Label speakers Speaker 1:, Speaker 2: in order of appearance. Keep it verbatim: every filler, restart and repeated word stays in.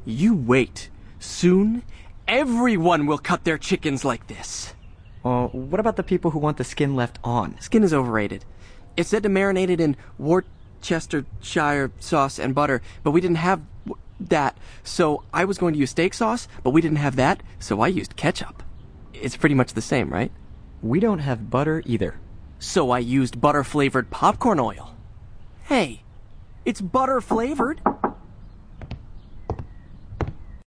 Speaker 1: You wait. Soon, everyone will cut their chickens like this.
Speaker 2: Well, what about the people who want the skin left on?
Speaker 1: Skin is overrated. It's said to marinate it in Worcestershire sauce and butter, but we didn't have that, so I was going to use steak sauce, but we didn't have that, so I used ketchup. It's pretty much the same, right?
Speaker 2: We don't have butter either.
Speaker 1: So I used butter-flavored popcorn oil. Hey, it's butter-flavored.